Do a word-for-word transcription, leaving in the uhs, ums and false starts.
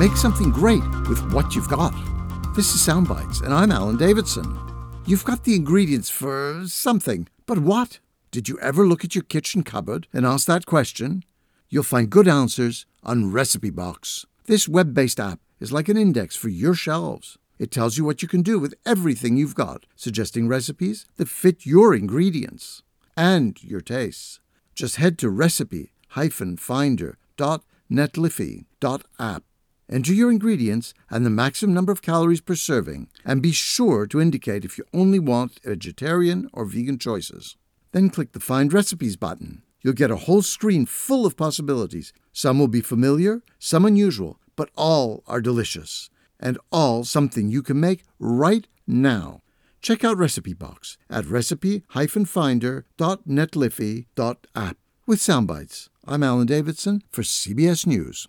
Make something great with what you've got. This is Soundbites, and I'm Alan Davidson. You've got the ingredients for something, but what? Did you ever look at your kitchen cupboard and ask that question? You'll find good answers on Recipe Box. This web-based app is like an index for your shelves. It tells you what you can do with everything you've got, suggesting recipes that fit your ingredients and your tastes. Just head to recipe dash finder dot netlify dot app. Enter your ingredients and the maximum number of calories per serving, and be sure to indicate if you only want vegetarian or vegan choices. Then click the Find Recipes button. You'll get a whole screen full of possibilities. Some will be familiar, some unusual, but all are delicious, and all something you can make right now. Check out Recipe Box at recipe dash finder dot netlify dot app. With Soundbites, I'm Alan Davidson for C B S News.